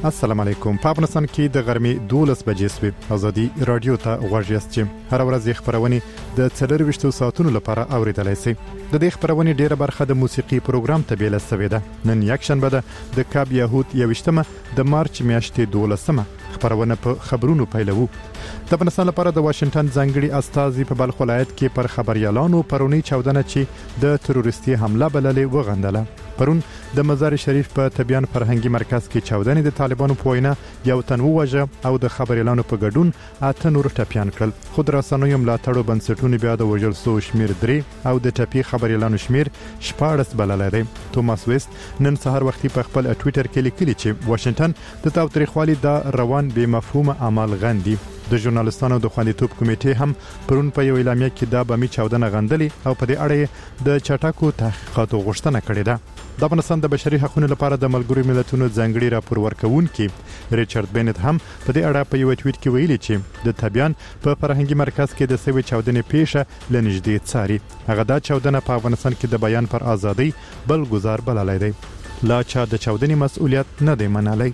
السلام علیکم. په افغانستان کې د غرمې 12 بجې سوي ازادي رادیو ته غوږ یاست چې هر ورځ خبرونه د 24 ساعتونو لپاره اوریدلای شئ. د دې خبرونه ډیره برخه د موسیقي پروګرام ته بیل سوي ده. نن یک شنبه ده د کاب یهود 21 د مارچ میاشتې 12 خبرونه په خبرونو پیلوو. د افغانستان لپاره د واشنگټن ځانګړي استازي په بلخ ولایت کې پر خبريالانو پرونی 14 چې د تروریستي حمله بللې وغندله. پرون د مزار شریف په تبیان فرهنګي مرکز کې 14 د طالبانو په وینا یو تن ووژه او د خبريالانو په ګډون اته نور ټپيان کړل. خود راسنوي ملاتړو بنسټونو بیا د وژل سو شمیر 3 او د ټپي خبريالانو شمیر 14 بلل دی. توماس ویست نن سهار وختي په خپل ټوئیټر کې لیکلی چې واشنگټن د تاوتریخوالي د روان بې مفهومه عمل غندي. د ژورنالستانو د خوندیتوب کمیټې هم پرون په یو اعلامیه کې دا بمی 14 غندلي او په دې اړه د چټکو تحقیقاتو غوښتنه کړې ده. د افغانستان د بشري حقوقو لپاره د ملګرو ملتونو ځانګړي راپور ورکونکي ریچارډ بینټ هم په دې اړه په یو ټویټ کې ویلي چې د تبیان په فرهنګي مرکز کې د سوي 14 پیښه لنږدې څاري. هغه دا 14 په افغانستان کې د بیان پر ازادي بل گزار بللای دی. لا چا د 14 مسؤلیت نه دی منلای.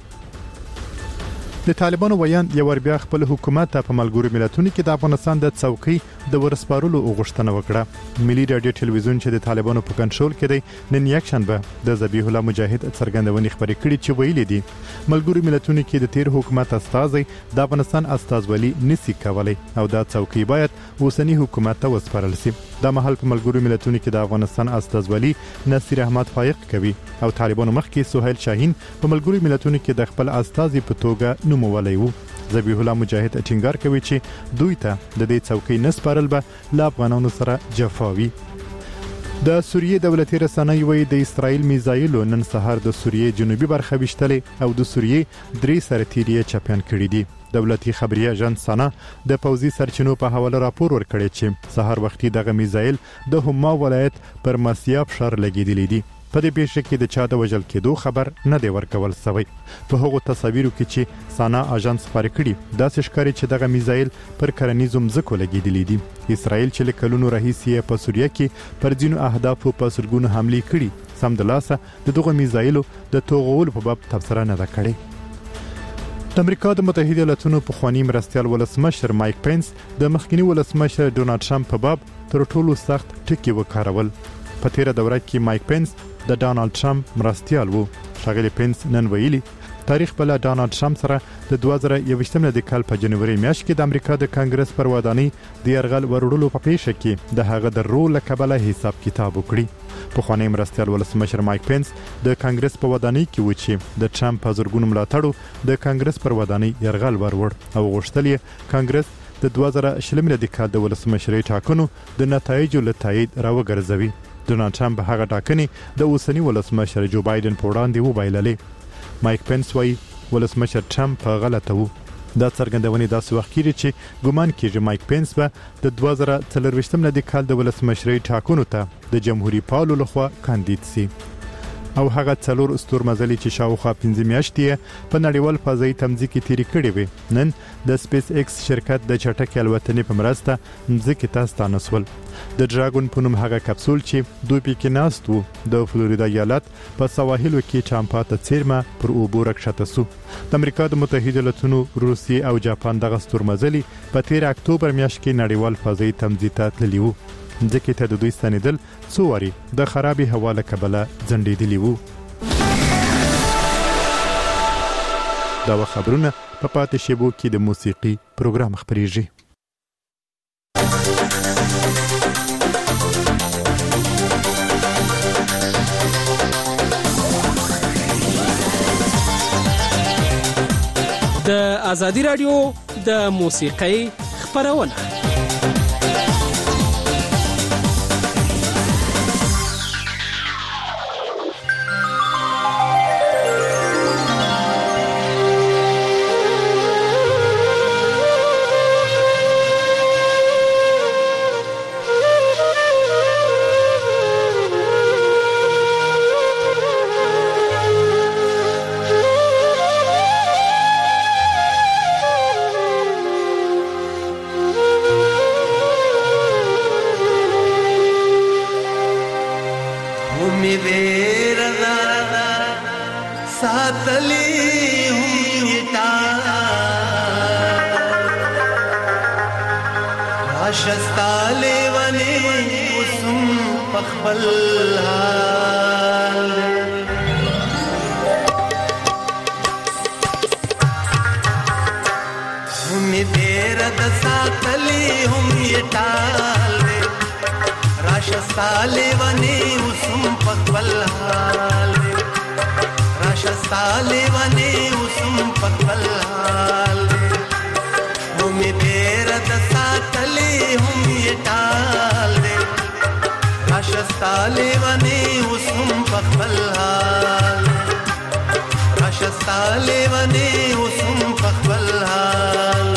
د طالبانو ویان یو ور بیا خپل حکومت په ملګرو ملتونو کې د افغانستان د څوکۍ د ورسپارلو غوښتنه وکړه. ملي رادیو ټلویزیون چې د طالبانو په کنټرول کې دی نن یک شنبه د ذبیح الله مجاهد څرګندونې خبرې کړې چې ویلي دي ملګرو ملتونو کې د تیر حکومت استازي د افغانستان استازولي نسی کولای او دا څوکۍ باید اوسنی حکومت ته وسپارل شي. د محل په ملګرو ملتونو کې د افغانستان استازولي نصیر احمد فائق کوي او طالبانو مخکې سہیل شاهین په ملګرو ملتونو کې د خپل استازي په توګه نومولای وو. ذبیح الله مجاهد ټینګار کوي چې دوی ته د دې څوکۍ نسپارل به لا افغانانو سره جفاوي. د سوریې دولتي رسنۍ وایي د اسرائیل میزایلو نن سهار د سوریې جنوبي برخه وشتلې او د سوریې 3 سرتیري چاپیان کړي دي. دولتي خبري اژانس سنا د پوځي سرچینو په حواله راپور ورکړی چې سهار وختي دغه میزایل د هما ولایت پر مسیاب شهر لګیدلی دي. په دې پیښه کې د چا د وژل کېدو خبر نه دی ورکول شوی. په هغو تصاویرو کې چې سانا اژانس خبري کړي داسې ښکاري چې دغه میزایل پر کرنیزو مځکو لګیدلی دي. اسرائیل چې لکلونو راهیسې په سوریه کې پر ځینو اهدافو په سلګونو حملې کړي سم د لاسه د دغه میزایلو د توغول په باب تبصره نه ده کړې. د امریکا د متحده ایالاتونو په خواني مرستيال ولسمشر مایک پینس د مخکنی ولسمشر ډونالد ټرمپ په باب تر ټولو سخت ټکی وکارول. په تیره دوره کې مایک پینس د ډونالد ټرمپ مرستيال وو. ښاغلی پینس نن ویلي تاریخ بل ډونالد ټرمپ سره د 2021 د کال په جنوري میاشت کې د امریکا د کانګرس پر ودانۍ د يرغل ورړلو په پیښه کې د هغه د رول کبله حساب کتاب وکړي. په خوانی مرستيال ولسمشر مایک پینس د کانګرس په ودانۍ کې و چې د ټرمپ په زورګونو ملاتړو د کانګرس پر ودانۍ يرغل وروړ او غوښتل یې کانګرس د 2020 د کال د ولسمشرۍ ټاکنو د نتایجو لتایید راوګرځوي. ډونالد ټرمپ هغه ټاکنې د اوسنی ولسمشر جو بایدن په وړاندې وبایللې. مایک پینس وايي ولسمشر ټرمپ غلطه وو. دا څرګندونه داسې وخت کې چې ګومان کېږي مایک پینس به د 2024 د کال د ولسمشرۍ ټاکنو ته د جمهوریت پالو لخوا کاندید سي او هغه څلور استورمزلي چې شاوخوا 15 میاشتې په نړیوال فضایي تمځي تیری کړې وي نن د سپیس ایکس شرکت د چټکې الوتنې په مرسته مځکې ته ستانسول. د ډراګون په نوم هغه کپسول چې دوی پکې ناست وو د فلوریدا ایالت په سواحلو کې چامپا ته څیرمه پر اوبو راکښته سو. د امریکا د متحده ایالاتونو روسیې او جاپان دغه استورمزلي په 13 اکتوبر میاشت کې نړیوال فضایي تمځي ته تللی وو. ځکه ته د دوی ستنیدل څو واری د خرابې هوا له کبله ځنډېدلی وو. دا خبرونه په پاتې شیبو کې د موسیقي پروګرام خبريږي. د ازادي رادیو د موسیقۍ خبرونه ساتلی هم وسم پخپل حال هم دیر د ساتلی هم یټال راشستالی ونی وسم پخپل حال راشستالی ونی وسم پخپل حال هم دیر د ساتلی هم یټال راشستالی ونی وسم پخپل حال راشستالی ونی وسم پخپل حال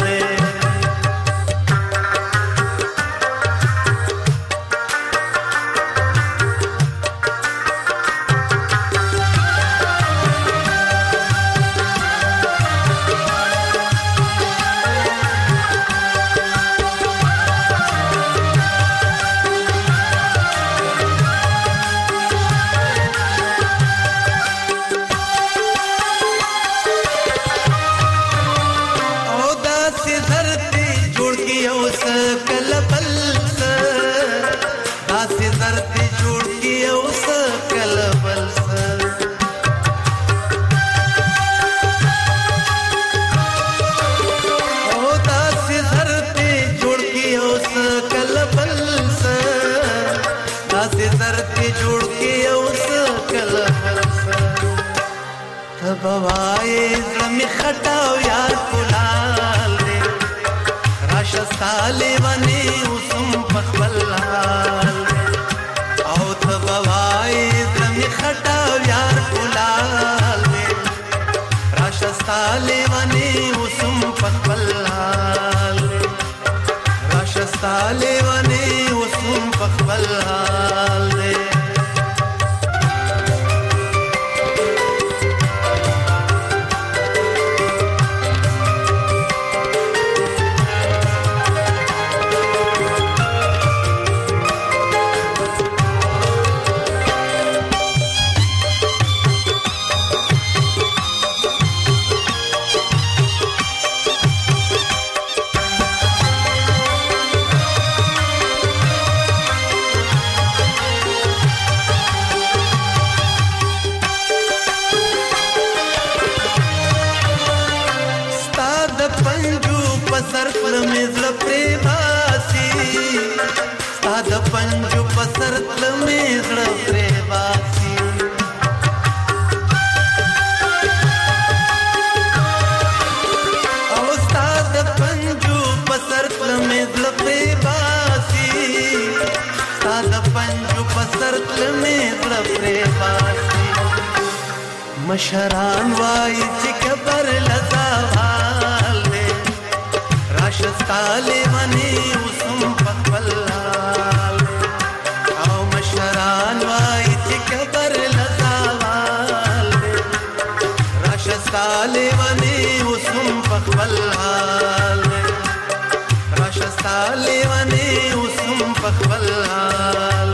بوائے زمی خطاو یار کلال دے راشستالی ونی وسم پخپل حال دے او بوائے زمی خطاو یار کلال دے راشستالی ونی وسم پخپل حال دے راشستالی ونی وسم پخپل حال دے مشران وای چې کبر لزوال دے راشستالی ونی وسم پخپل حال او مشران وای چې کبر لزوال دے راشستالی ونی وسم پخپل حال راشستالی ونی وسم پخپل حال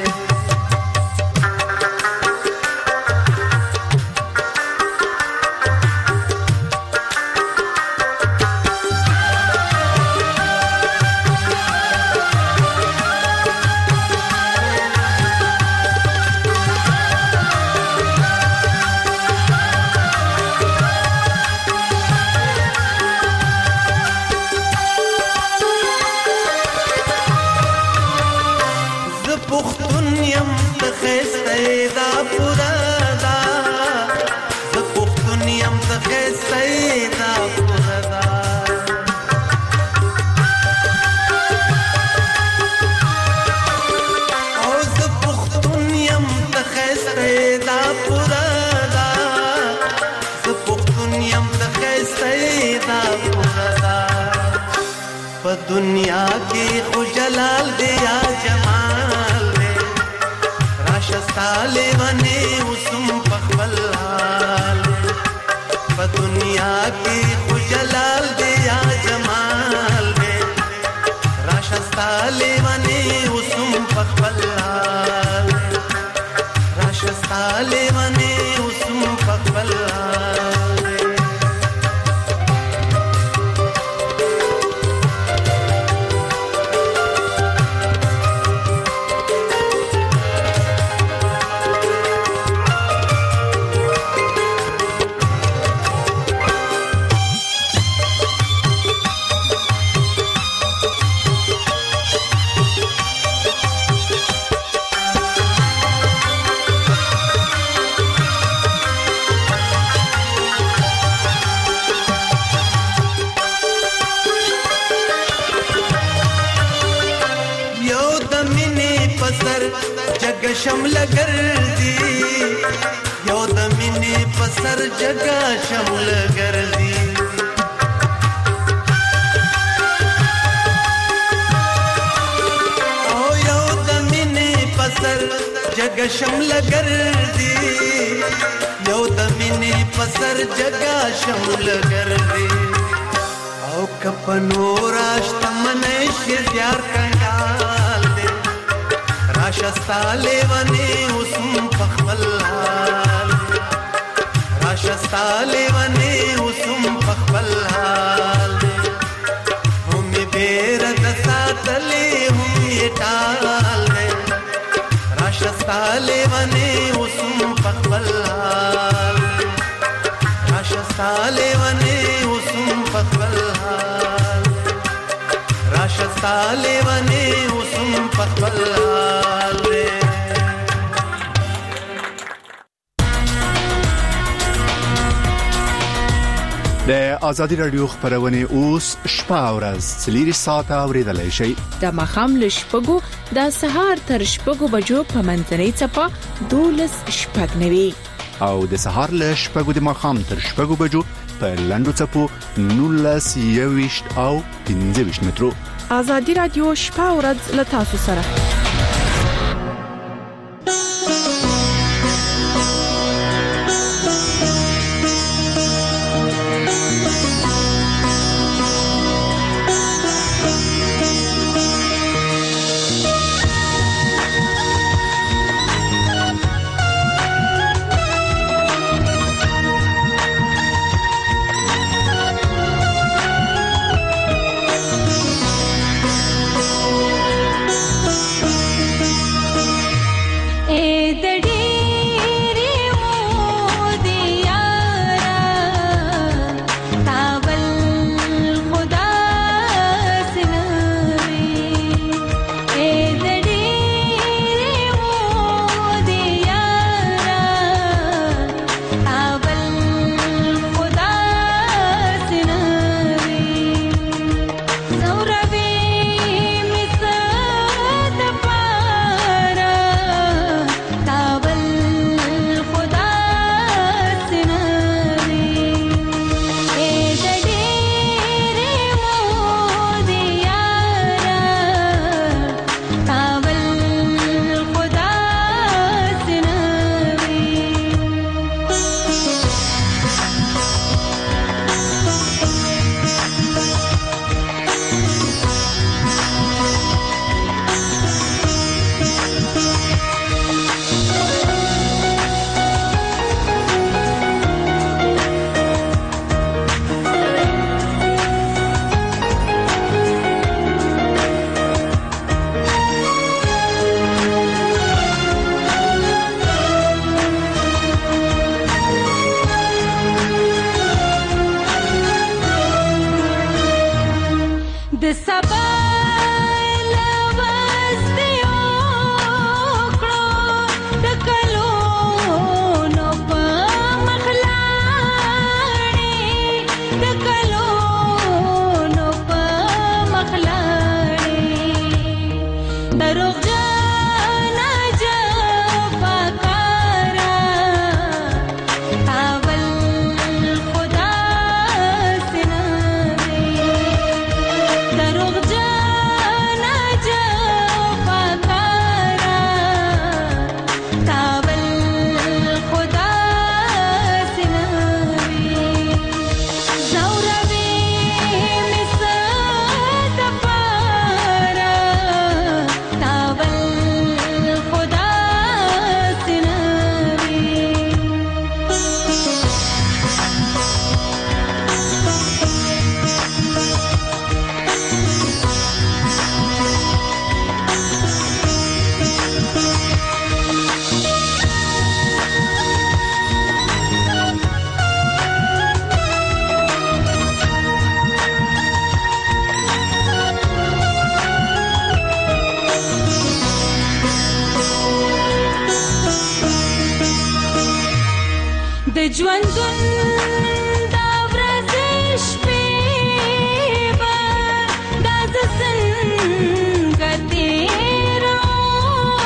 दुनिया की खुजलाल दिया जमाल दे राशस्ताले वने उसम पखबल हाल दुनिया की खुजलाल दिया जमाल दे राशस्ताले वने उसम पखबल हाल राशस्ताले वने उसम पखबल हाल پسر جگ شمل ګرځي یو د مینې پسر جگ شمل ګرځي او یو د مینې پسر جگ شمل ګرځي یو د مینې پسر جگ شمل ګرځي او کپنو راشت منې شزیار کنګال دې راشستا لیوانې اوسم پخپل حال راشستا لیوانې اوسم پخپل حال هم بیر د ساتلې هم یې ټال دې راشستا لیوانې اوسم پخپل حال راشستا لیوانې اوسم پخپل حال راشستا لیوانې اوسم پخپل حال د ازادي رادیو خبرونه اوس شپه او ورځ 3 ساعته اوریدلای شئ د مخام لشپګو د سهار تر شپګو بجو په منځنۍ چپه 12 شپږ نوي او د سهار لشپګو د مخام تر شپګو بجو په لندو چپو 19 او 15 مترو ازادي رادیو شپه او ورځ له تاسو سره ژوندون دا ورځې شپې به دا څنګه تیروم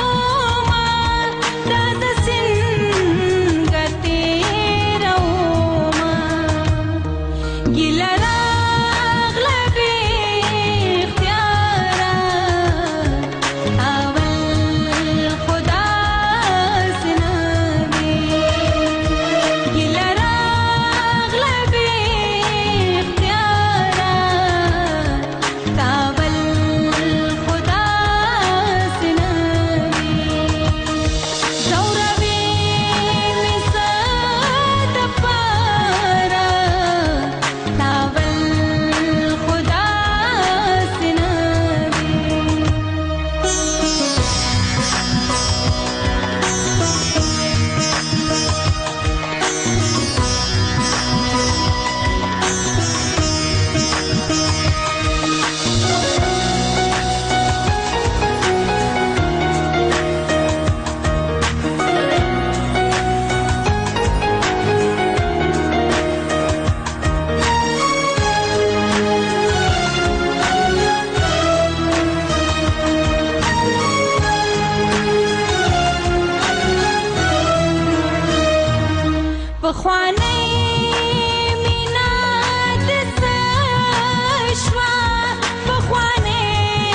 پخوانی مینا د سشوا پخوانی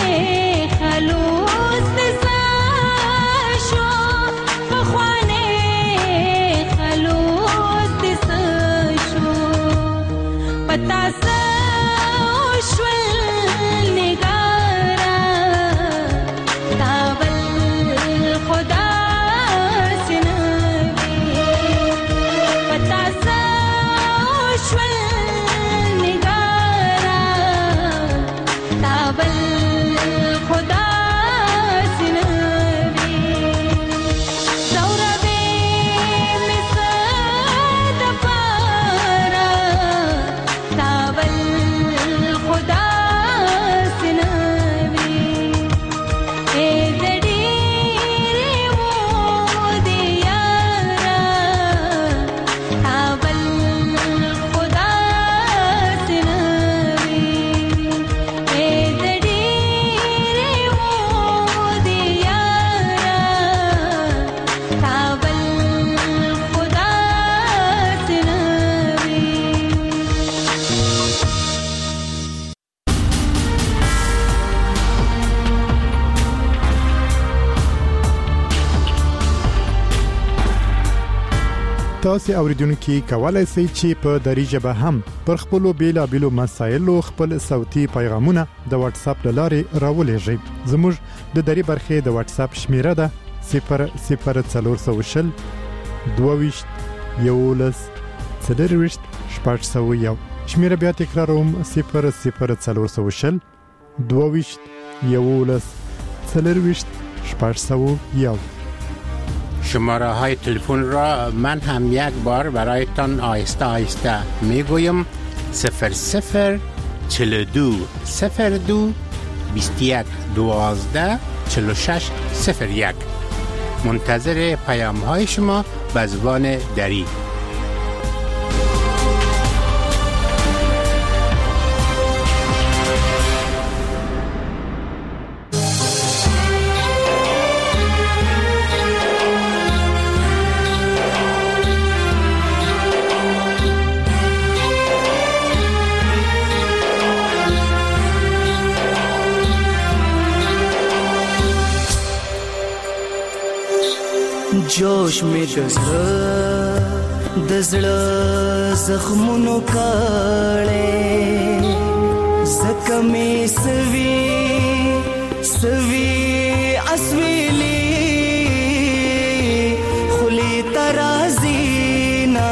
خلوص د سشوا پخوانی خلوص د سشوا پتا تاسو اوریدونکو کولای شئ چې په دری ژبه هم پر خپل بیلابېلو مسایلو خپل صوتي پیغامونه د واتس اپ لارې راولېږئ. زموږ د دری برخې د واتس اپ شمیره ده 00420 22 11 40 شپږ. شمیره بیا تکراروم 00420 22 11 40 شپږ. شماره های تلفن را من هم یک بار برایتان آهسته آهسته میگویم 00 42 02 21 12 46 01. منتظر پیام های شما به زبان دری. जोश में दज़ड़ा ज़ख्मों काले ज़ख्मे सवी सवी असवीली खुली तराज़ीना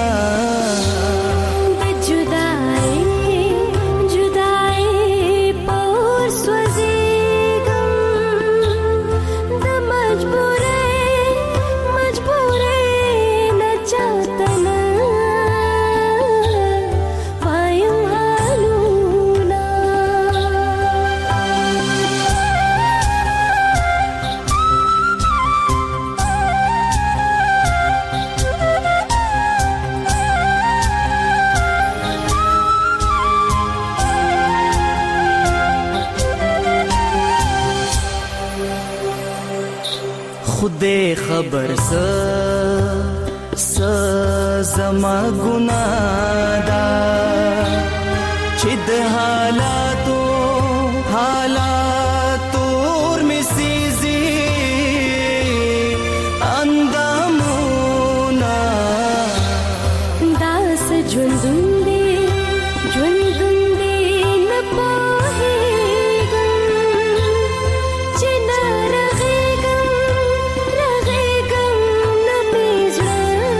खुदे खबर ज़मा गुनादा चिद हालातोर में सीजी अंदामुना दास जुंदुंदी न पाहेगम चिना रगेगम न बेजड़ा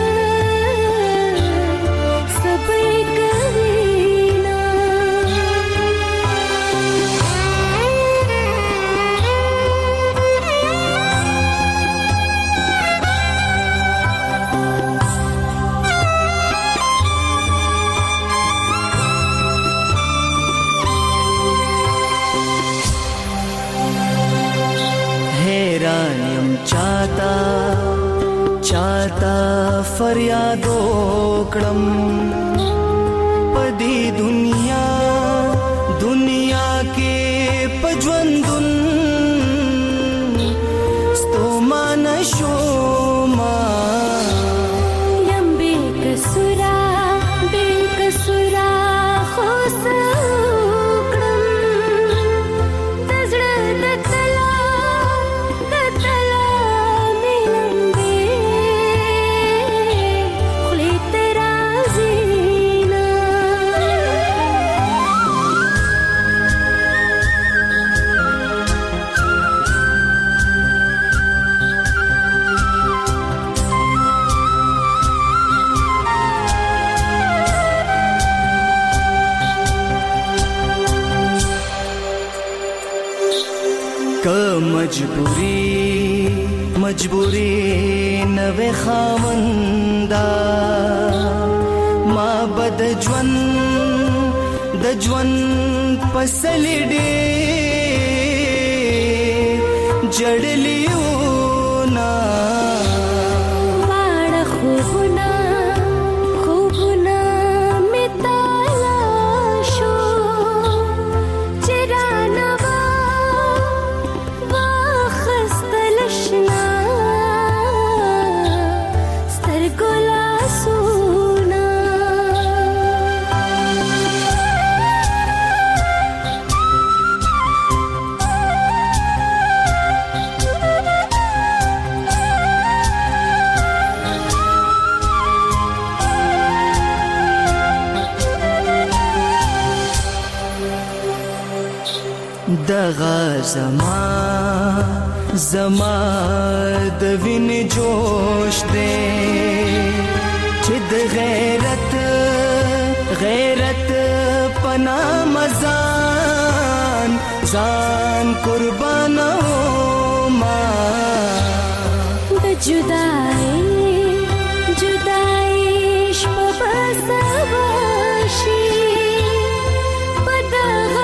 सब करीना हैरानियम चाहता फरियादो कडम पदी दुनिया के पजवंदुन स्तोमा नशोमा यंबे कसुरा مجبوری نوې خاوندا ما بد ژوند پسلی ډېر جړلیو نا واړه خوبونه می تلاشو چرانه واخستل شنا سترګو لاسونه دغه زما د وینې جوش دی چې د غیرت پنا مزان ځان قربانو ما د جدای شپه بسواشي پدغه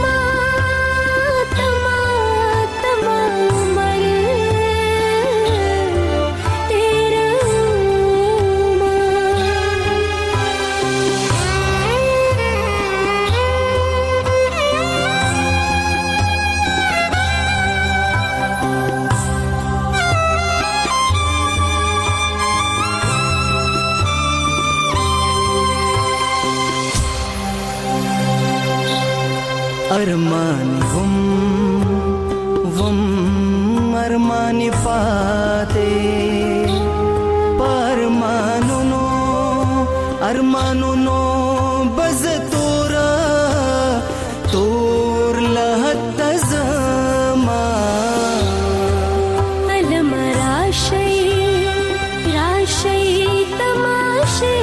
ارمانی پاتے ارمانونو بز تور لحد زما علم راشي تماشي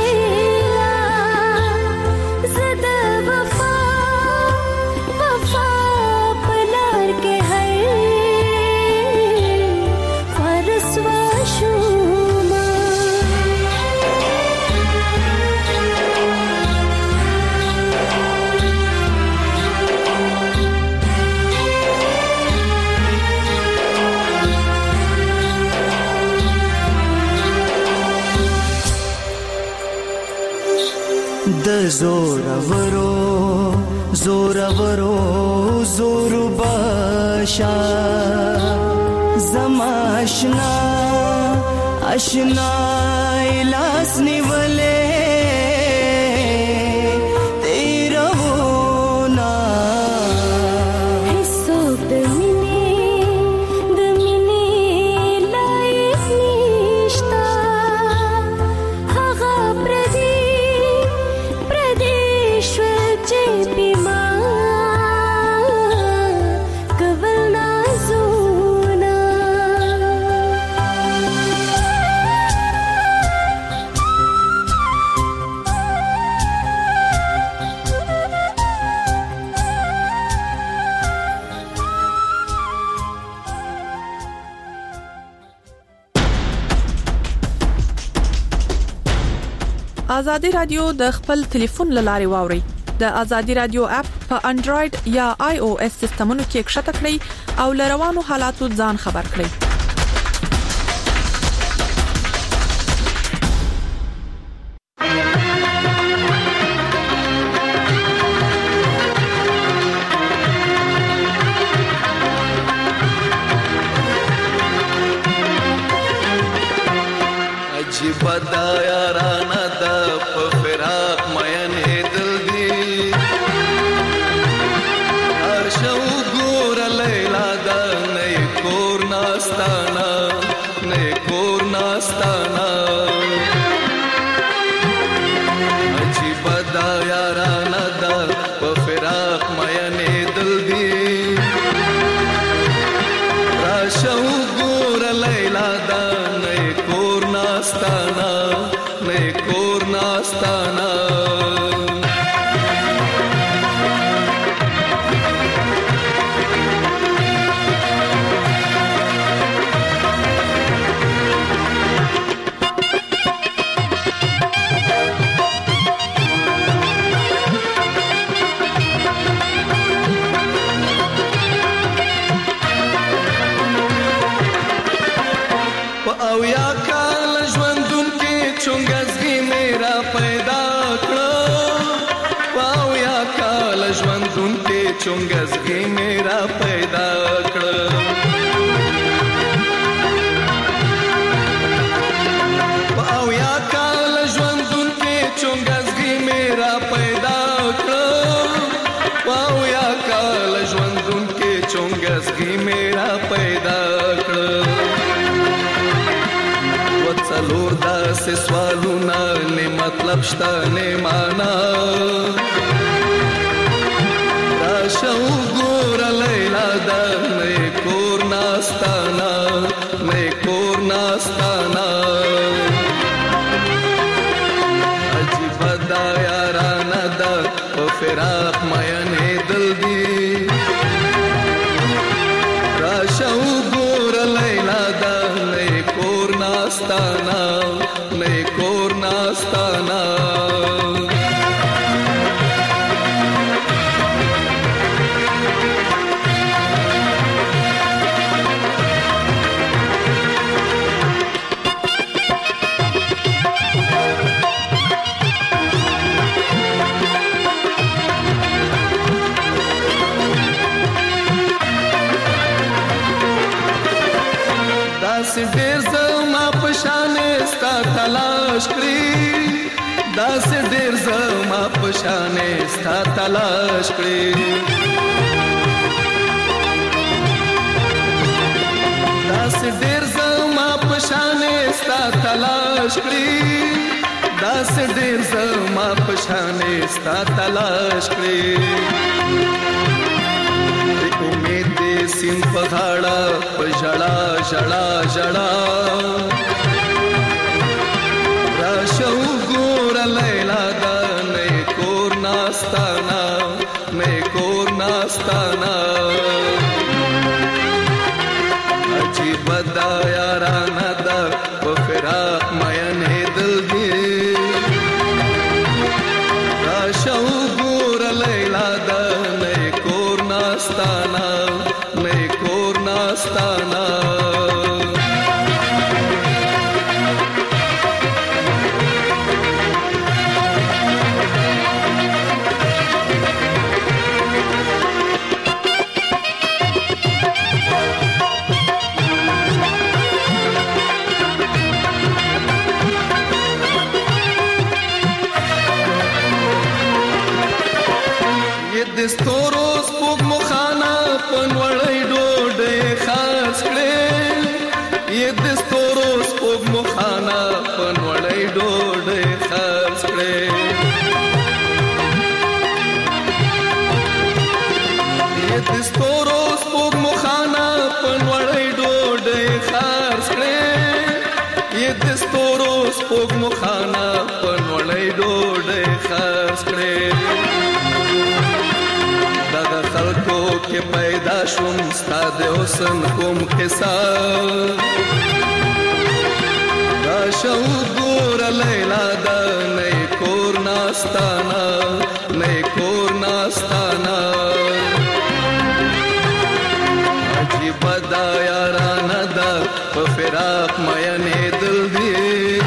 زد وفا پلار کے ہے فرس وشوما د زور باشا زما اشنا لاس نیولے تیرا ہونا حسوب دمینی لائق نشتا هغه پردیشور چه بیما کول نازونا ازادي رادیو د خپل ټلیفون لاري واوري د ازادي رادیو اپ په انډراید یا آی او اس سیستمونو کې ښکته کړئ او لروانو حالاتو ځان خبر کړئ عجیب دا یارانه دا په فراق مینې دل دی ارشو ګور لیلا دا نه کور ناستانا عجیب دا یارانه دا په فراق مینې دل دی ارشو ګور لیلا دا نه کور ناستانا په او یا کال ژوندون کې چونګزګي میرا پیدا کړ په او یا کال ژوندون کې چونګزګي میرا پیدا کړ په او یا کال ژوندون کې چونګزګي میرا پیدا کړ په او یا کال ژوندون کې چونګزګي میرا پیدا کړ څلور داسې سوالونه نه مطلب شته نه معنا راشه وګوره لیلا دا نه کور ناستانا نه کور ناستانا عجیب دا یارانه دا په فراق مینې دل دی راشه وګوره لیلا دا نه کور ناستانا نه کور ناستانا داسې ډېر زما په شانې ستا تلاش کړي داسې ډېر زما په شانې ستا تلاش کړي داسې ډېر زما په شانې ستا تلاش کړي داسې ډېر زما په شانې ستا تلاش کړي امید دې سین په غاړه په ژړا ژړا ژړا راشه وګوره لیلا دا نه کور ناستانا نه کور ناستانا عجیب دا یارانه دا په فراق مینې دل دی راشه وګوره لیلا دا نه کور ناستانا نه کور ناستانا دستورو سپوږ مخانه پنوړی ډوډۍ خاص کړې یې دستورو سپوږ مخانه پنوړی ډوډۍ خاص کړې یې دستورو سپوږ مخانه پنوړی ډوډۍ خاص کړې یې دستورو سپوږ مخانه پنوړی ډوډۍ خاص کړې دغه خلکو کې پیدا شوم ستا د حسن کوم قصه راشه وګوره لیلا دا نه کور ناستانا نه کور ناستانا عجیب دا یارانه دا په فراق مینې دل دی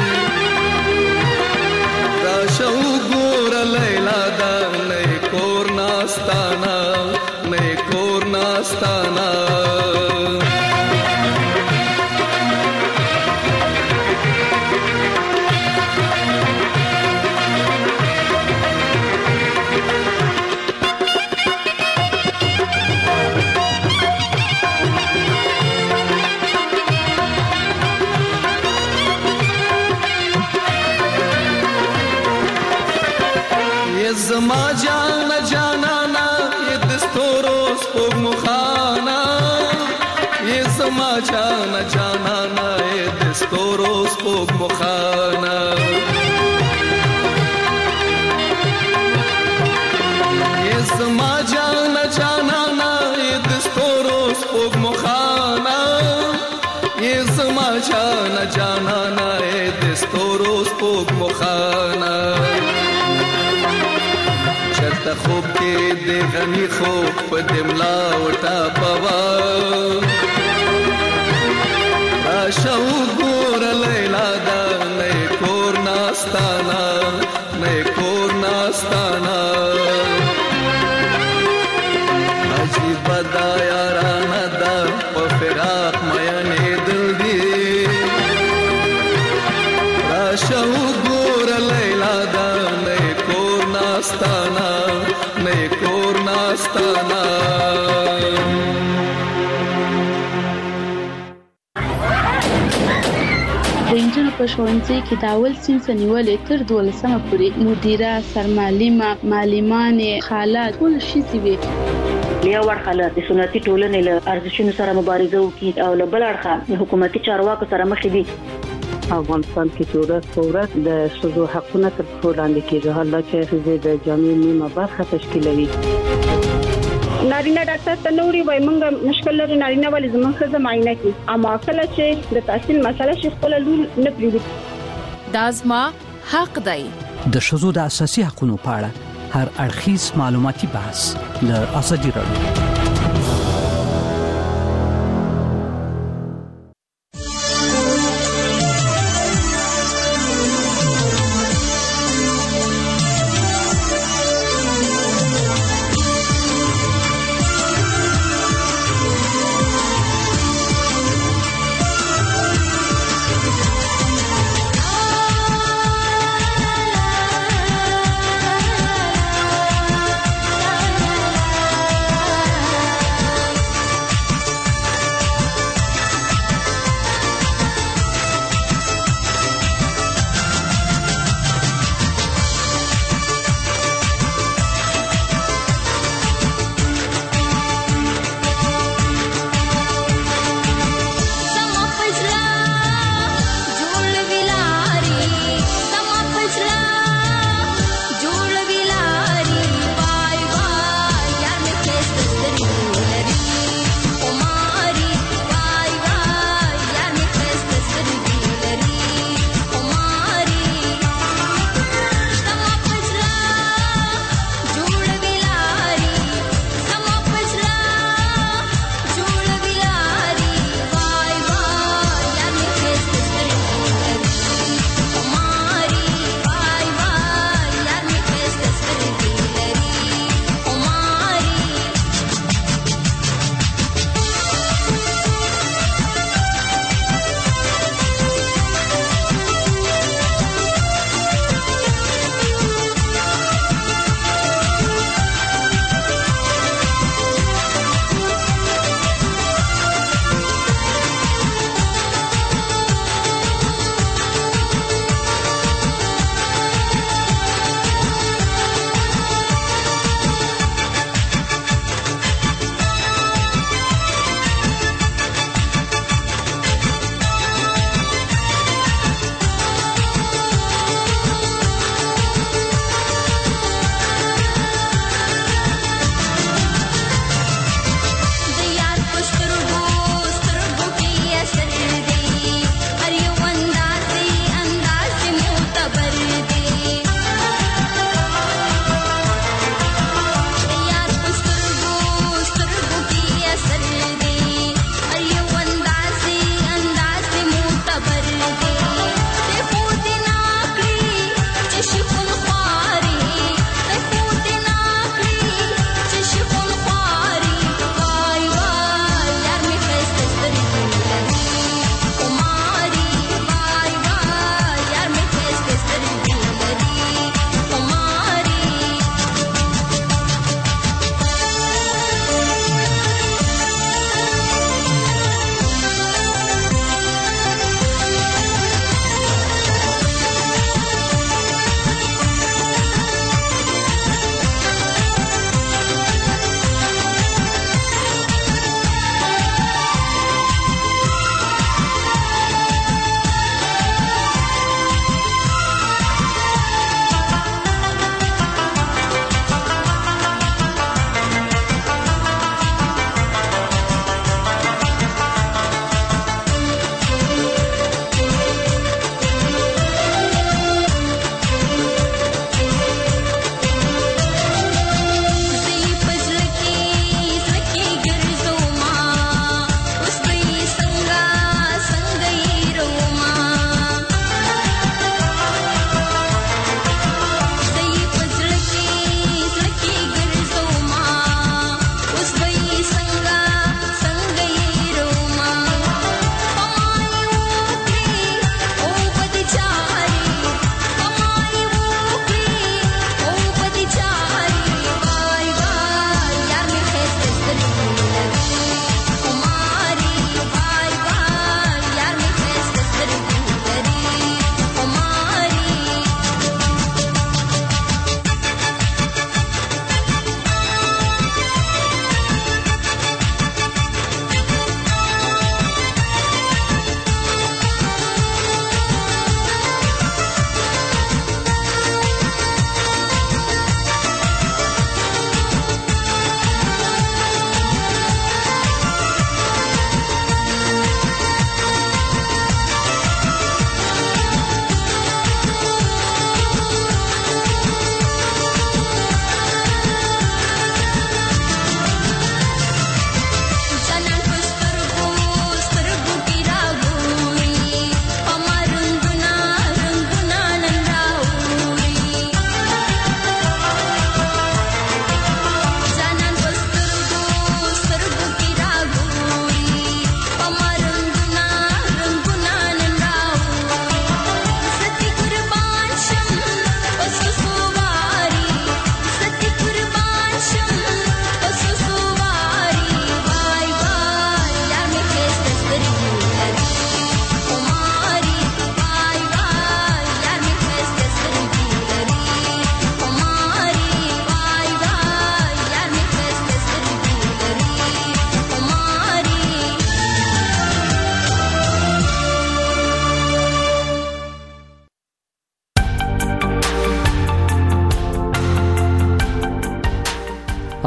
راشه وګوره لیلا دا نه کور ناستانا نه کور ناستانا زما جان جانانا یہ دستورو سپوږ مخانا یہ زما جان جانانا یہ دستورو سپوږ مخانا یہ زما جان جانانا یہ دستورو سپوږ مخانا یہ زما جان جانانا یہ دستورو سپوږ مخانا چرته خوب کې د غني خوب په دملا وټا پوا راشه وګوره لیلا دا نه کور ناستانا نه کور ناستانا عجیب دا یارانه دا په فراق مینې دل دی راشه وګوره لیلا دا نه کور ناستانا نه کور ناستانا د انجنونو په ښوونځي کې د اول صنف نیولې تر 12مه پورې مدیره، سرمعلمه، معلمانې، خاله ټول شي وي. یو ورخه د سنتي ټولنې له ارزښتونو سره مبارزه وکړي او له بل اړخه د حکومتي چارواکو سره مخ دي. افغانستان کې ورځ په ورځ د ښځو حقونه تر پښو لاندې کېږي، حالانکه چې ښځې د جامعې نیمه برخه تشکیلوي. نارینه ډاکټر ته نوري وای مونږ مشکل لري نارینه ولې زموږ ښځه معاینه کوي، اما کله چې د تحصیل مسله شي خپل لور نه پریږدي. دا زما حق دی. د ښځو د اساسي حقوقو په اړه هر اړخیز معلوماتي بحث له ازادي راډیو.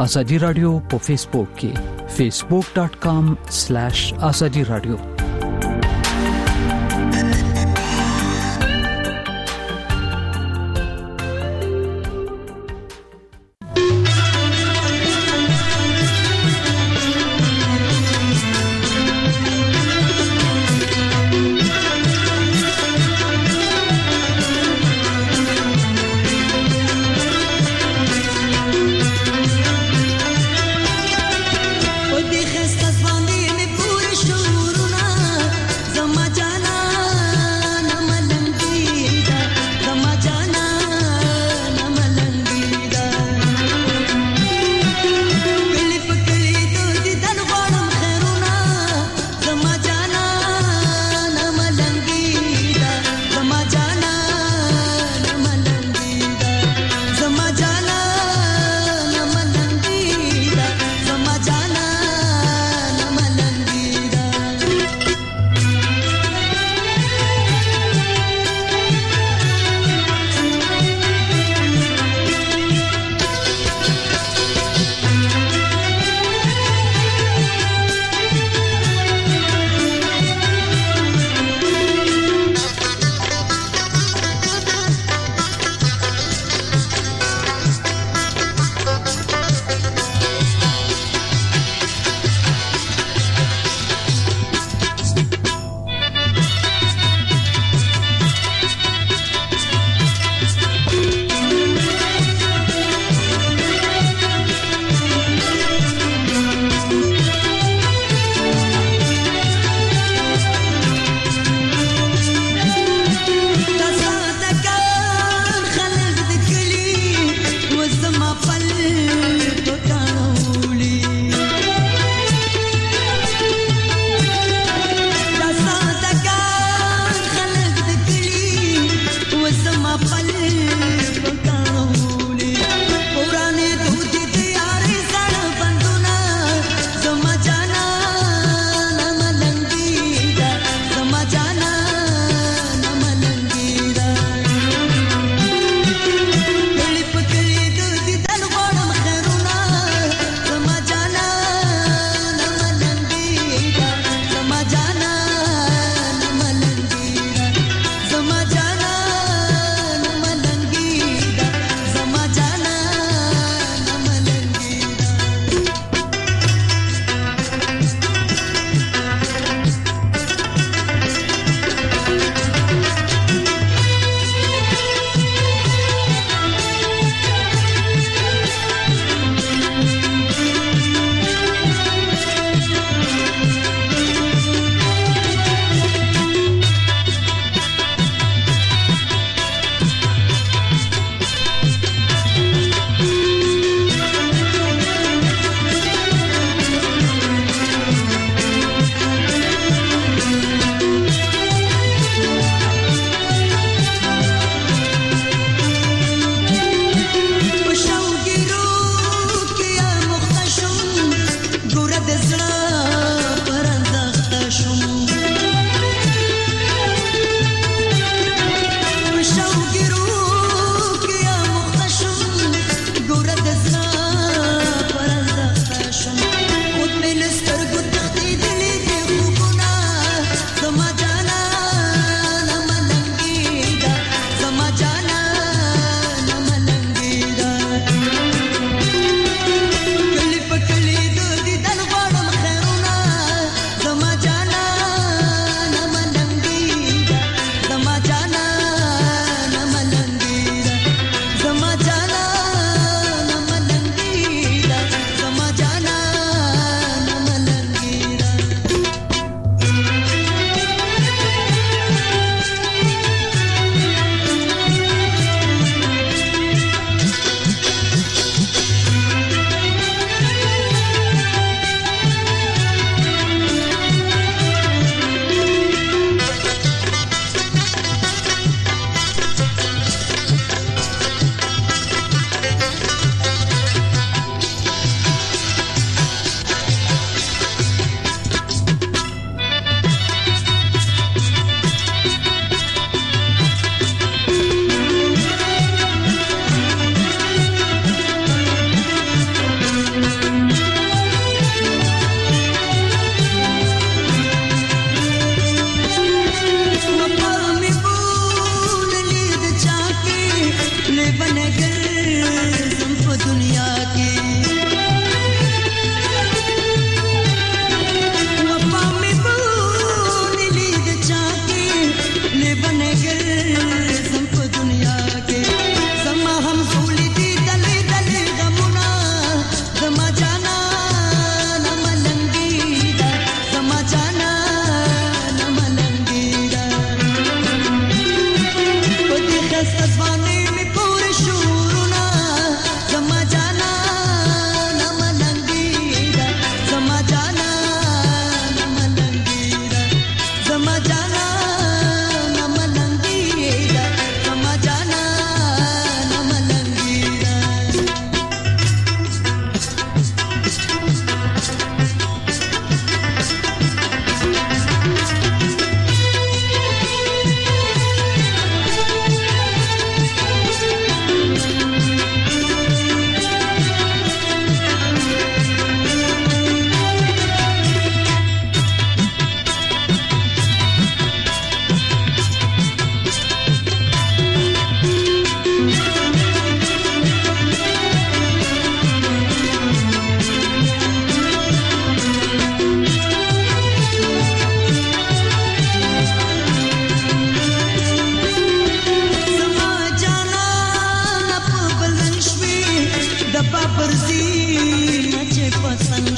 ازادي رادیو په فیسبوک کې facebook.com/azadi radio خسته ځواني مې پوره شورونه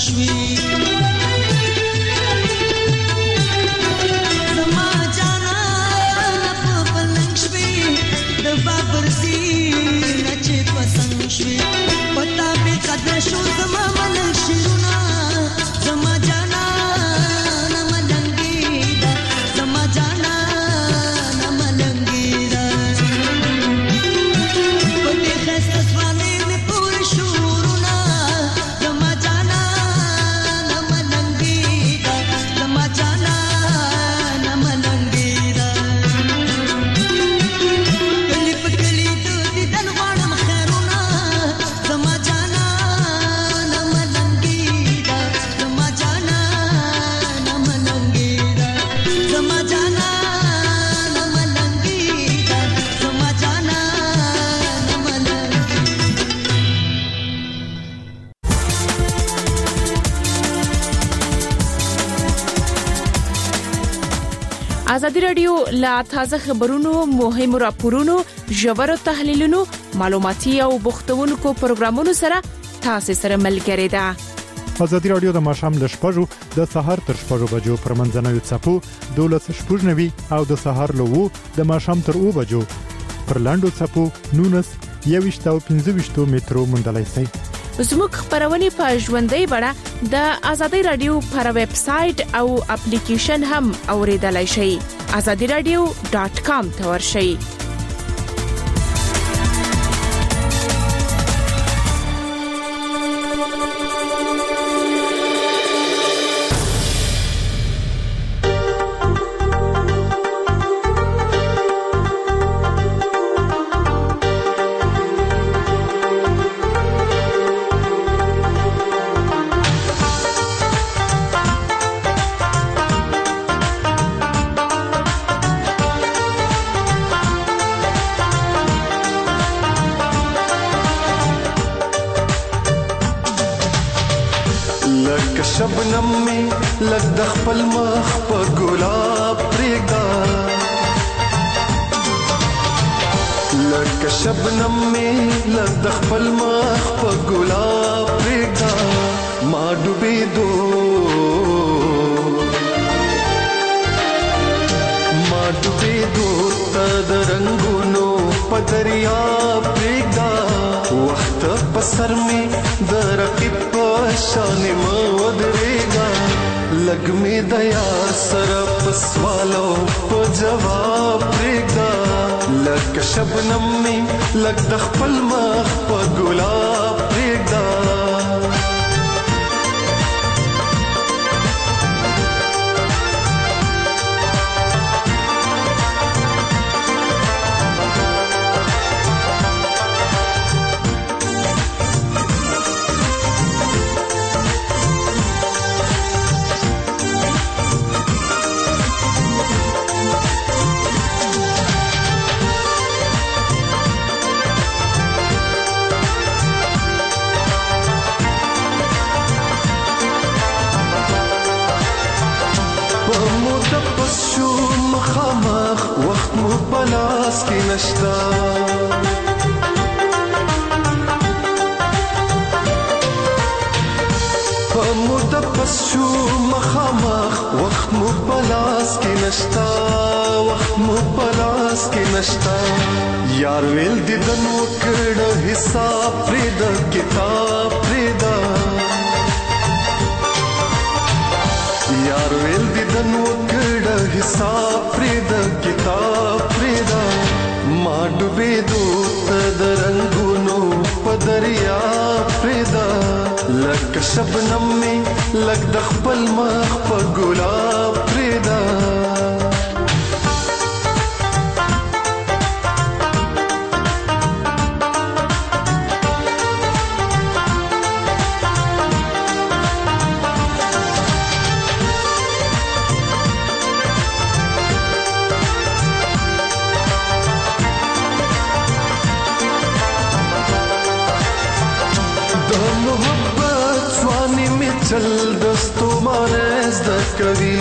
شوي زما جانا په پلنګ شوي د بابر سینه چې پسنګ شوي پتا به قدر شو زما ملنګ شیرونه زما جانا ازادي رادیو لا تازه خبرونو مهمو راپورونو ژور تحلیلونو معلوماتي او بوختونکو پروګرامونو سره تاسو سره ملګری ده. ازادي رادیو د ماشام ل شپږو د سهار تر شپږو بجو پر منځنوي چپو 12:90 او د سهار له 2 د ماشام تر 2 بجو پر لاندو چپو 19:15 مترو مندلای سي. زموږ خبرونه په ژوندۍ بڼه د ازادي رادیو پر ویب سټ او اپلیکیشن هم اوریدلای شئ. azadiradio.com ته ورشئ. شبنم می لګ د خپل مخ په ګلاب پرېږده لګ شبنم می لګ د خپل مخ په ګلاب پرېږده ما ډوبېدو ته د رنګونو په دریاب پرېږده وخت په سر می د رقیب په شان مه ودرېږه لږ مې د یار سره په سوالو په جواب پرېږده لکه شبنم مې لږ د خپل مخ په ګلاب پرېږده وخت مو پلاس کې نشتا مدبس شو مخامخ وخت مو پلاس کې نشتا وخت مو پلاس کې نشتا یار ویل دي د نو کړه حساب پرې د کتاب پرې دا یار ویل دي د نو کړه حساب پرې د کتاب پرې دا ما ډوبېدو ته د رنګونو په دریا پرې دا لکه شبنم مې لږ د خپل مخ په ګلاب پرې دا चल दस्तो मानस द कवि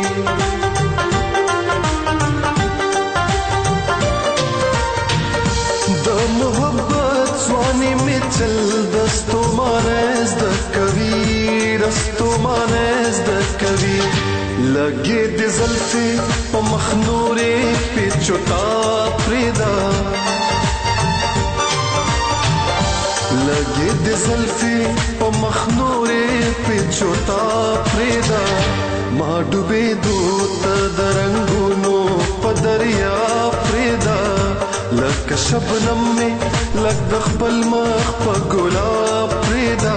द मोहब्बत स्वानी में चल दस्तो मानस द कवि रस لګي د زلفې په مخ نورې پیچوتا پرېدا لګي د زلفې په مخ نورې پیچوتا پرېدا ما ډوبې دوت د رنگونو په دریا پرېدا لکه شبنم مې لګ د خپل مخ په ګلاب پرېدا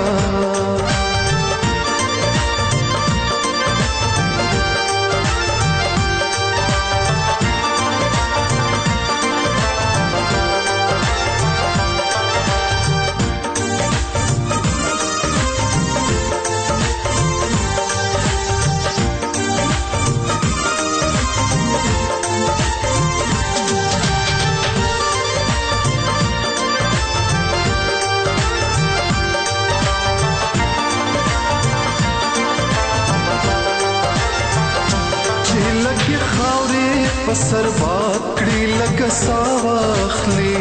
سر باکړی لکه ساواخلی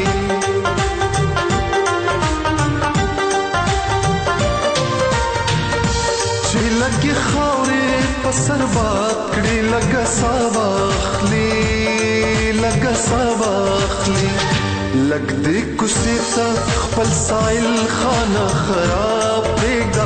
چې لکه خاورې په سر باکړی لکه ساواخلی لکه ساواخلی لګ دې کوڅې ته خپل سایل خانه خراب پرېږده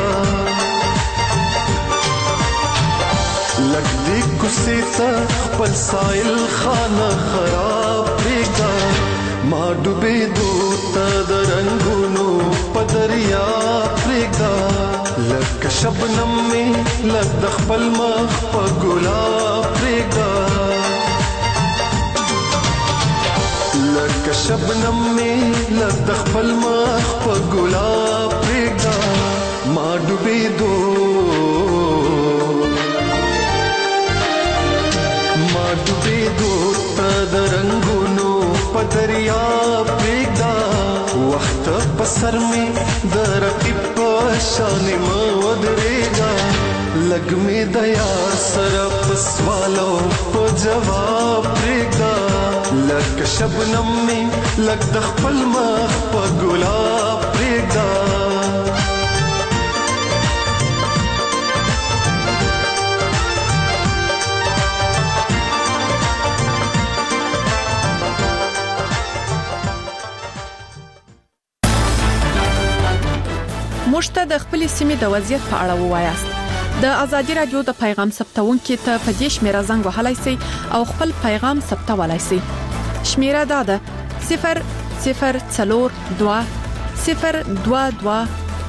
لګ دې کوڅې ته خپل سایل خانه خراب پرېږده ما ډوبېدو ته د رنګونو په دریا پرېږده لکه شبنم مې لګ د خپل مخ په ګلاب پرېږده لکه شبنم مې لګ د خپل مخ په ګلاب پرېږده ما ډوبېدو ډوبېدو ته د رنګونو په دریا پرېږده وخت په سر مې د رقیب په شانې مه ودرېږه لږ مې د یار سره په سوالو په جواب پرېږده لکه شبنم مې لږ د خپل مخ په ګلاب پرېږده موږ ته د خپلې سیمې د وضعیت په اړه ووایاست د ازادي رادیو د پیغام ثبتونکو ته په دې شمیره زنګ وهلای شئ او خپل پیغام ثبتولای شئ شمیره دا ده 0042 022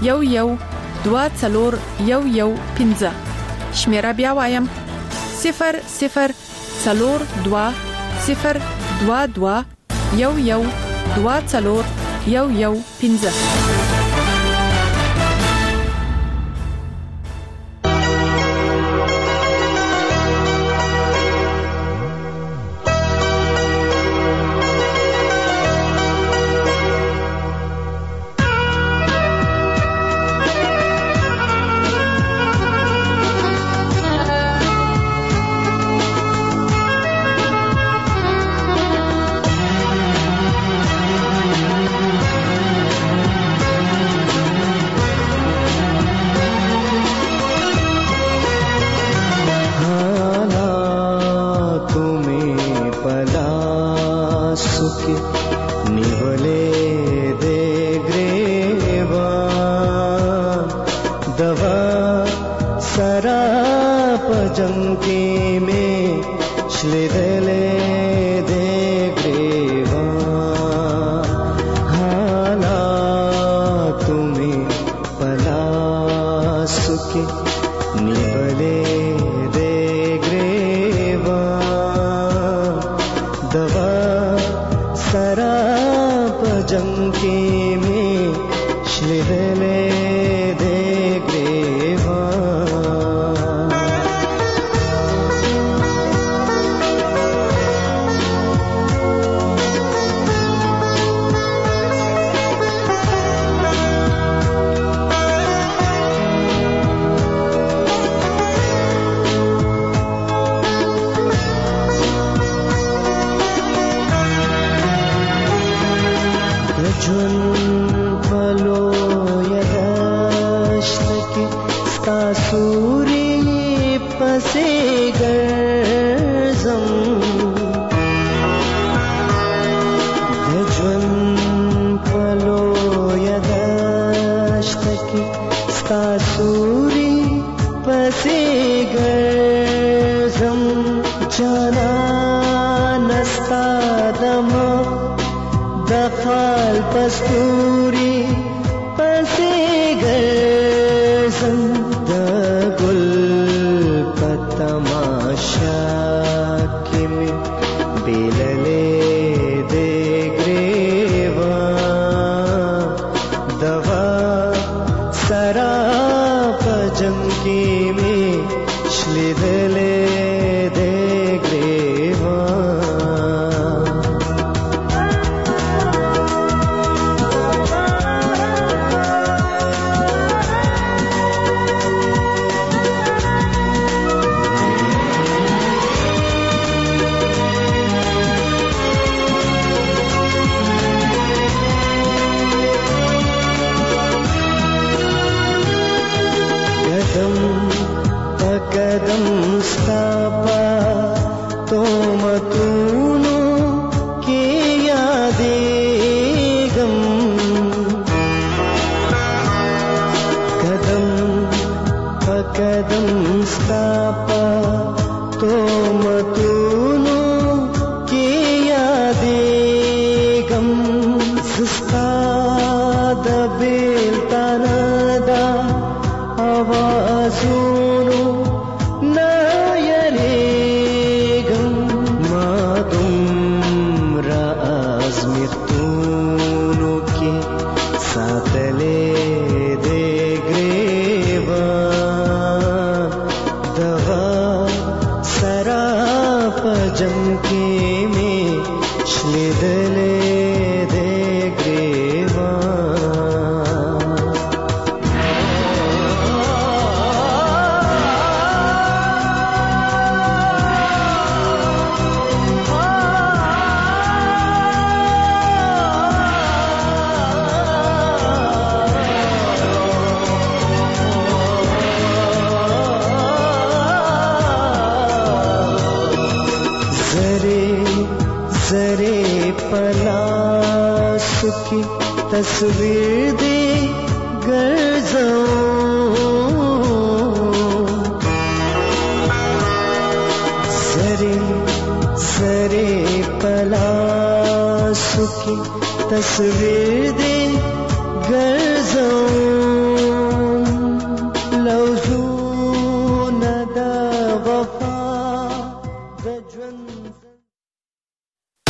112415 شمیره بیا وایم 0042 022 112415 सूरी पसे गए دما د خال پستوري پسې ګرځم د ګل په تماشا کې مې بیللې دې ګریوان دوا سرا په جنګ کې مې شلیدلې तस्वीर दे सरे सरे पलासु की तस्वीर दे गर्जों